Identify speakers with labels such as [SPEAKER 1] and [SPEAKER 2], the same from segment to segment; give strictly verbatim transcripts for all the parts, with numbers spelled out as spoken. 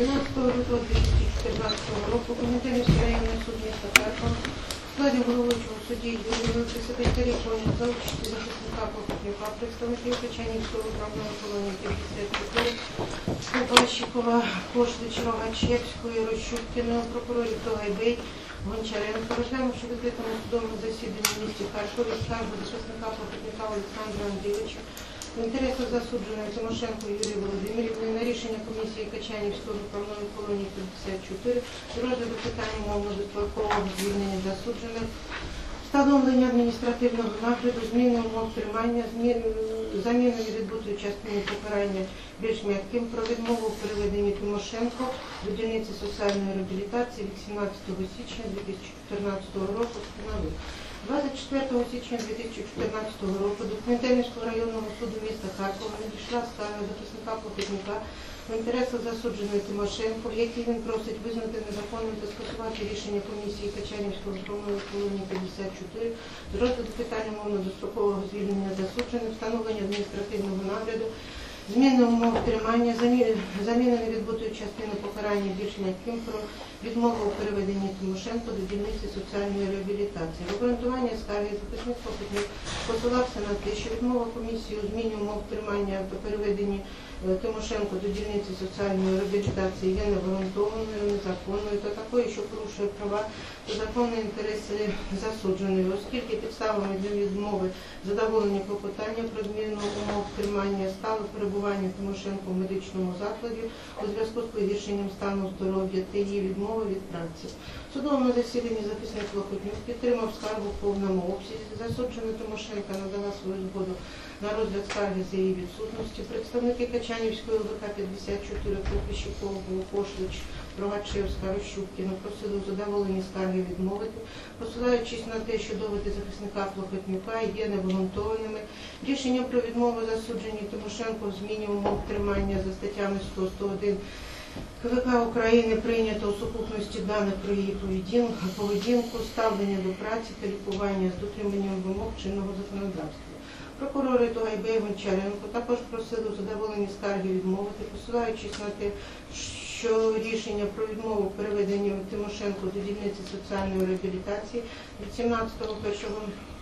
[SPEAKER 1] дванадцятого лютого дві тисячі чотирнадцятого року Комітетський районний суд міста Харкова в складі головуючого судді Юрійової при секретарі Коні за участі захисника Прокопнюка, представників Качанівської управної колонії п'ятдесят чотири, Пащикова, Коштич, Рогачевської, Рощупкіної, прокурорів Тогайбей, Гончаренко, розглянувши в відкритому судовому засіданні в місті Харкові скаргу захисника Прокопнюка Олександра Андрійовича в інтересах засудженої Тимошенко Юлії Володимирівни на рішення комісії Качанівської управної колонії п'ятдесят чотири з розгляду питання умовно дострокового звільнення засуджених, встановлення адміністративного нагляду, зміни умов тримання, заміну відбутої частини покарання більш м'яким, про відмову в переведенні Тимошенко до дільниці соціальної реабілітації від сімнадцятого січня дві тисячі чотирнадцятого року встановив. двадцять четвертого січня дві тисячі чотирнадцятого року до Комітетського районного суду міста Харкова надійшла скарга захисника Прокопнюка в інтересах засудженої Тимошенко, в якій він просить визнати незаконним та скасувати рішення комісії Качанівської управної колонії п'ятдесят чотири з розгляду питання умовно-дострокового звільнення засуджених, встановлення адміністративного нагляду, зміни умов тримання, заміни невідбутої частини покарання більш м'яким, про відмову у переведенні Тимошенко до дільниці соціальної реабілітації. В обґрунтуванні скарги захисник Прокопнюк посилався на те, що відмова комісії у зміні умов тримання та переведенні Тимошенко до дільниці соціальної реабілітації є необґрунтованою, незаконною та такою, що порушує права та законні інтереси засудженої, оскільки підставами для відмови задоволення клопотання про зміну умов тримання стало перебування Тимошенко в медичному закладі у зв'язку з погіршенням стану здоров'я та її відмови від праці. В судовому засіданні захисник Прокопнюк підтримав скаргу в повному обсязі. Засуджена Тимошенко надала свою згоду на розгляд скарги за її відсутності. Представники Качанівської ОВК п'ятдесят чотири Пащикова, Кошлич, Рогачевська, Рощупкіна просили у задоволенні скарги відмовити, посилаючись на те, що доводи захисника Прокопнюка є необґрунтованими. Рішення про відмову засудженій Тимошенко в зміні умов тримання за статтями сто сто один КВК України прийнято у сукупності даних про її поведінку, ставлення до праці та лікування з дотриманням вимог чинного законодавства. Прокурори Тогайбей, Гончаренко також просили у задоволенні скарги відмовити, посилаючись на те, що рішення про відмову переведення Тимошенко до дільниці соціальної реабілітації від сімнадцятого першого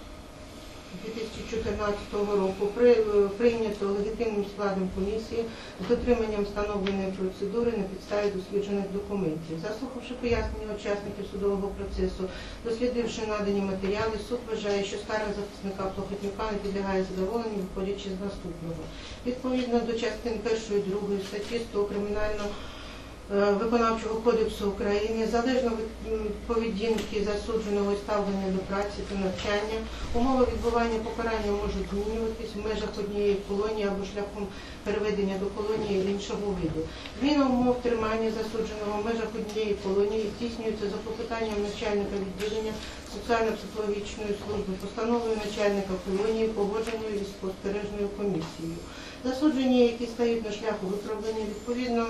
[SPEAKER 1] дві тисячі чотирнадцятого року прийнято легітимним складом комісії з дотриманням встановленої процедури на підставі досліджених документів. Заслухавши пояснення учасників судового процесу, дослідивши надані матеріали, суд вважає, що скарга захисника Прокопнюка не підлягає задоволенню, виходячи з наступного. Відповідно до частин першої і другої статті сто Кримінального Виконавчого кодексу України, залежно від поведінки засудженого і ставлення до праці та навчання, умови відбування покарання можуть змінюватись в межах однієї колонії або шляхом переведення до колонії іншого виду. Зміна умов тримання засудженого в межах однієї колонії здійснюється за клопотанням начальника відділення соціально-психологічної служби, постановою начальника колонії, погодженою із спостережною комісією. Засуджені, які стають на шляху виправлення, відповідно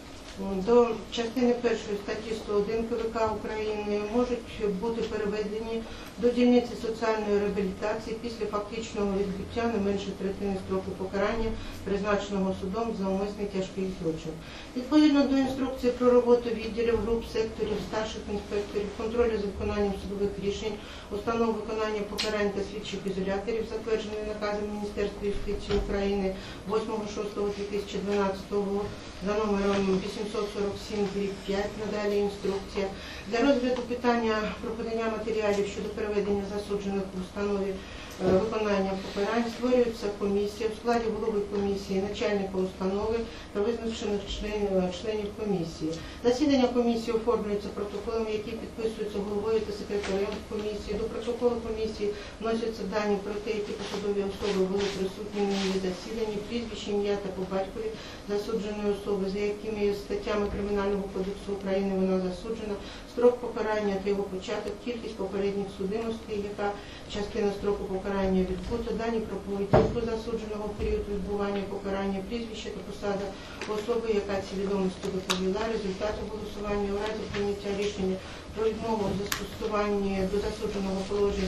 [SPEAKER 1] до частини першої статті сто один КВК України можуть бути переведені до дільниці соціальної реабілітації після фактичного відбуття не менше третини строку покарання, призначеного судом за умисний тяжкий злочин. Відповідно до інструкції про роботу відділів, груп, секторів, старших інспекторів, контролю за виконанням судових рішень, установ виконання покарань та слідчих ізоляторів, затверджений наказом Міністерства юстиції України восьмого шостого дві тисячі дванадцятого за номером вісімсот сорок сім п'ять, надалі інструкція. Для розгляду питання про подання матеріалів щодо переведення засуджених в установі виконання покарань створюється комісія в складі голови комісії, начальника установи та визначених членів, членів комісії. Засідання комісії оформлюється протоколом, який підписується головою та секретарем комісії. До протоколу комісії вносяться дані про те, які посадові особи були присутні на її засіданні, прізвище, ім'я та по батькові засудженої особи, за якими статтями Кримінального кодексу України вона засуджена, строк покарання та його початок, кількість попередніх судимостей, яка частина строку покарання відбута, дані про поведінку засудженого в період відбування покарання, прізвище та посада особи, яка ці відомості доповіла, результати голосування у разі прийняття рішення про відмову в застосуванні до засудженого положень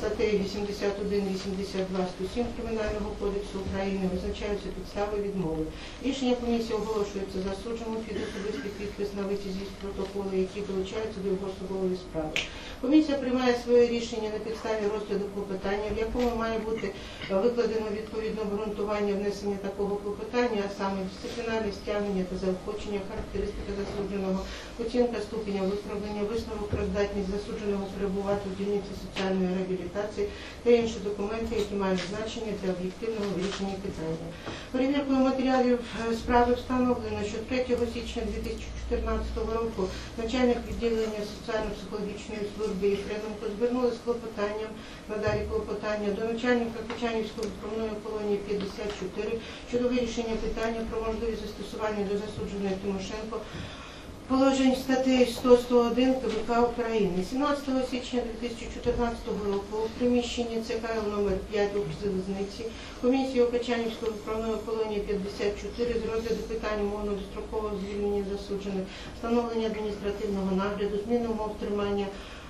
[SPEAKER 1] статей вісімдесят один, вісімдесят два, сто сім Кримінального кодексу України визначаються підстави відмови. Рішення комісії оголошується засудженим під особистий підпис на витязі з протоколу, які долучаються до його особової справи. Комісія приймає своє рішення на підставі розгляду клопотання, в якому має бути викладено відповідне обґрунтування внесення такого клопотання, а саме дисциплінарне стягнення та заохочення, характеристика засудженого, оцінка ступеня виправлення, висновок про здатність засудженого перебувати в дільниці соціальної реабілітації та інші документи, які мають значення для об'єктивного вирішення питання. Перевіркою матеріалів справи встановлено, що третього січня дві тисячі чотирнадцятого року начальник відділення соціально-психологічної служби Єфременко звернули з клопотанням, надалі клопотання до начальника Качанівської виправної колонії п'ятдесят чотири щодо вирішення питання про можливість застосування до засудженої Тимошенко положень статей сто сто один КВК України. сімнадцятого січня дві тисячі чотирнадцятого року у приміщенні ЦКЛ номер п'ять Укрзалізниці комісією Качанівської виправної колонії п'ятдесят чотири з розгляду питань умовно дострокового звільнення засуджених, встановлення адміністративного нагляду, зміни умов тримання,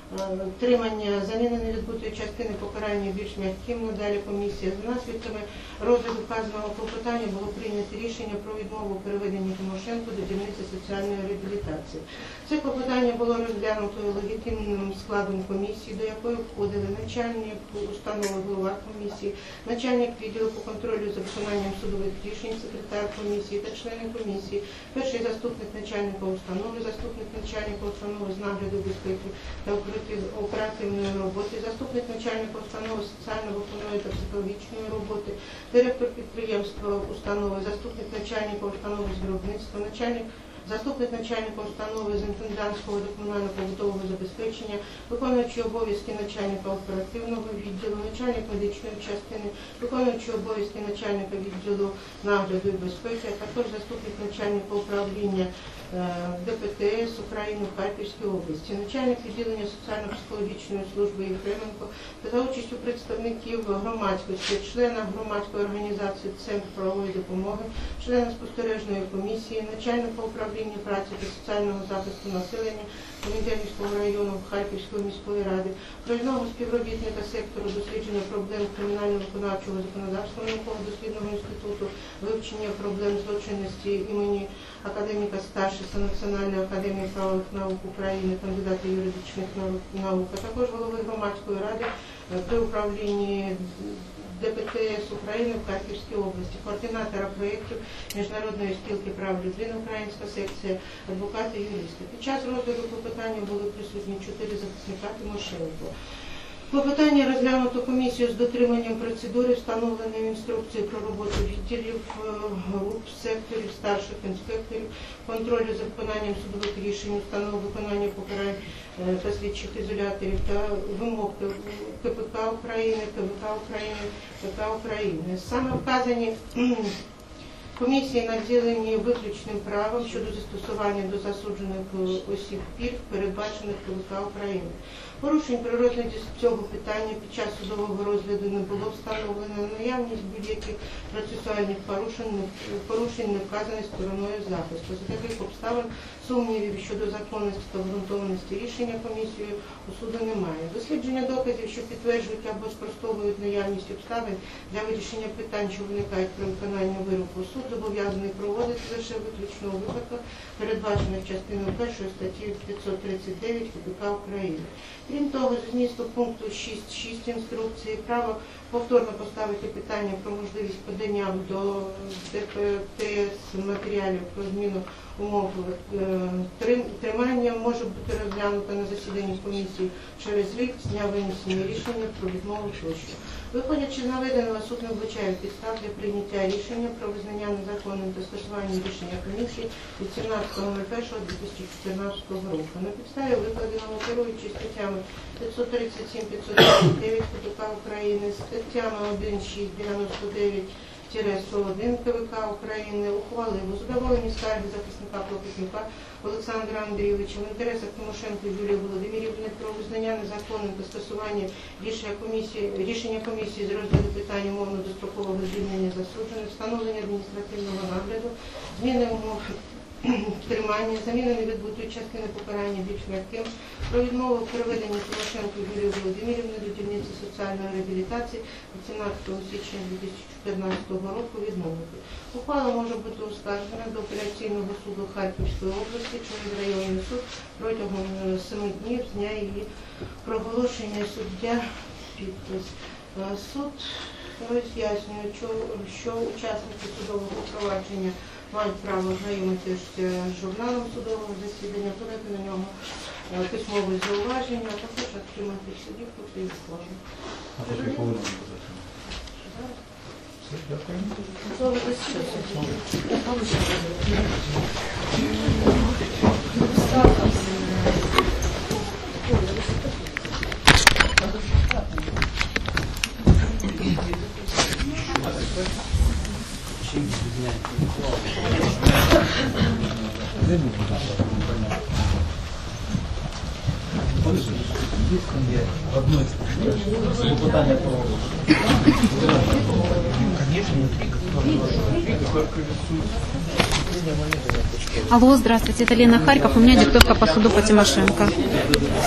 [SPEAKER 1] Тримання, заміни невідбутої частини покарання більш м'яким, надалі комісія. За наслідками розгляду вказаного клопотання було прийнято рішення про відмову переведення Тимошенко до дільниці соціальної реабілітації. Це клопотання було розглянуто легітимним складом комісії, до якої входили начальник установи, голова комісії, начальник відділу по контролю за виконанням судових рішень, секретар комісії та члени комісії, перший заступник начальника установи, заступник начальника установи з нагляду безпеки та оперативної роботи, заступник начальника установи соціально-виконавчої та психологічної роботи, директор підприємства установи, заступник начальника установи з виробництва, начальник заступник начальника установи з інтендантського та комунально-побутового забезпечення, виконуючий обов'язки начальника оперативного відділу, начальник медичної частини, виконуючий обов'язки начальника відділу нагляду і безпеки, а також заступник начальника управління ДПТС України в Харківській області, начальник відділення соціально-психологічної служби Єфременко та за участю представників громадськості, члена громадської організації Центр правової допомоги, члена спостережної комісії, начальника управління праці та соціального захисту населення Комітетівського району Харківської міської ради, проїзного співробітника сектору дослідження проблем кримінально-виконавчого законодавства науково-дослідного інституту, вивчення проблем злочинності імені академіка Сташиса Національної академії правових наук України, кандидата юридичних наук, а також голови громадської ради при управлінні ДПТС України в Харківській області, координатора проєктів Міжнародної спілки прав людини, Українська секція, адвокати, юристи. Під час розгляду клопотання були присутні чотири захисника Тимошенко. Клопотання розглянуто комісією з дотриманням процедури, встановленої інструкцією про роботу відділів, груп, секторів, старших інспекторів, контролю за виконанням судових рішень, установ виконання покарань та слідчих ізоляторів та вимог КПК України, КВК України, КПК України. Саме вказані комісії наділені виключним правом щодо застосування до засуджених осіб пільг, передбачених КВК України. Порушень при розгляді цього питання під час судового розгляду не було встановлено, наявність будь-яких процесуальних порушень, порушень не вказаних стороною захисту. За таких обставин сумнівів щодо законності та обґрунтованості рішення комісією у суду немає. Дослідження доказів, що підтверджують або спростовують наявність обставин для вирішення питань, що виникають при виконанні вироку, суд зобов'язаний проводити лише виключно у випадках, передбачених частиною першої статті п'ятсот тридцять дев'ять КПК України. Крім того, з змісту пункту шість точка шість інструкції право повторно поставити питання про можливість подання до ДПТС матеріалів про зміну умов тримання може бути розглянуто на засіданні комісії через рік з дня винесення рішення про відмову тощо. Виходячи з наведеного, суд не вбачає підстав для прийняття рішення про визнання незаконним та скасування рішення комісії від сімнадцятого першого дві тисячі чотирнадцятого року. На підставі викладеного, керуючи статтями п'ятсот тридцять сім п'ятсот тридцять дев'ять КПК України, статтями один шість дев'яносто дев'ять сто один КВК України ухвалив у задоволенні скарги захисника клопотника Олександра Андрійовича в інтересах Тимошенко Юлії Володимирівни про визнання незаконним та скасування рішення комісії, рішення комісії з розгляду питання умовно дострокового звільнення засуджених, встановлення адміністративного нагляду, зміни умов тримання, заміни невідбутої частини покарання більш м'яким, про відмову в переведенні Тимошенко Юлії Володимирівни до дільниці соціальної реабілітації від сімнадцятого січня дві тисячі чотирнадцятого року відмовити. Ухвала може бути оскаржена до апеляційного суду Харківської області через районний суд протягом семи днів з дня її проголошення. Суддя підпис. Суд роз'яснює, що учасники судового провадження мають право знайомитися з журналом судового засідання, подати на нього письмові зауваження, а також отримати в суді копію ухвали.
[SPEAKER 2] А поки повинно бути. Все, дякую.
[SPEAKER 1] Слово до суду.
[SPEAKER 3] Алло, здравствуйте, это Лена Харьков. У меня диктовка по суду по Тимошенко.